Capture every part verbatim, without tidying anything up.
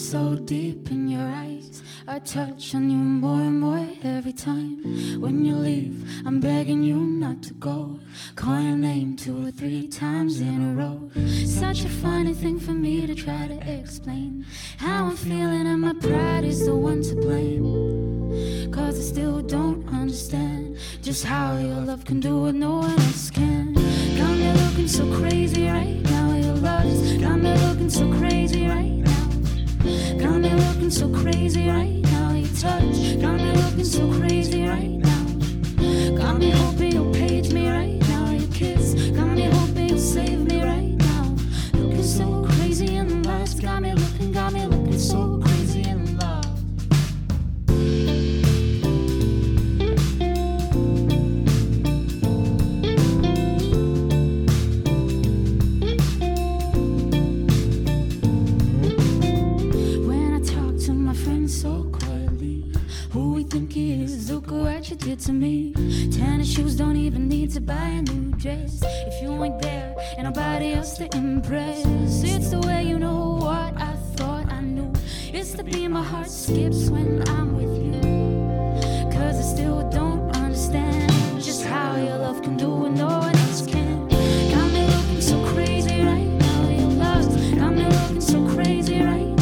so deep in your eyes. I touch on you more and more every time. When you leave, I'm begging you not to go. Call your name two or three times in a row. Such a funny thing for me to try to explain how I'm feeling, and my pride is the one to blame. Cause I still don't understand just how your love can do what no one else can. Got me looking so crazy right now. Your love's got me looking so crazy right now. Got me looking so crazy right now. Your touch got me looking so crazy right now. Got me hoping you'll page me right now. Your kiss got me hoping you'll save me right now. Looking so crazy in love. Got me looking, got me looking so crazy in love. So quietly, who we think he is, look what you did to me. Tennis shoes, don't even need to buy a new dress if you ain't there and nobody else to impress. It's the way you know what I thought I knew. It's the beat my heart skips when I'm with you. Cause I still don't understand just how your love can do what no one else can. Got me looking so crazy right now. Your love's got me looking so crazy right now.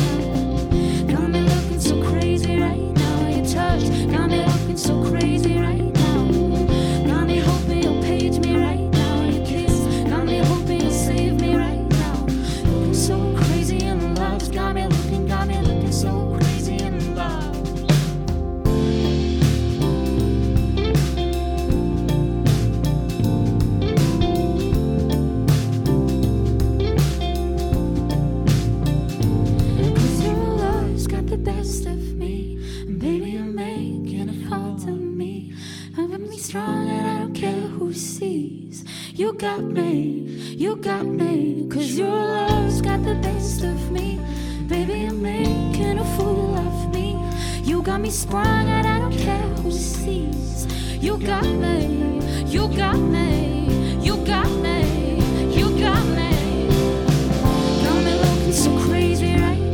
Got me looking so crazy right now. Got me hoping you'll page me right now. Your kiss got me hoping you'll save me right now. Looking so crazy in love. Got me looking, got me looking so crazy in love. Cause your love's got the best of me, and baby you're making it hard to me. Having me strong and I don't care who sees. You got me, you got me. Cause your love's got the best of me. Baby you're making a fool of me. You got me sprung and I don't care who sees. You got me, you got me, you got me, you got me. Got me looking so crazy right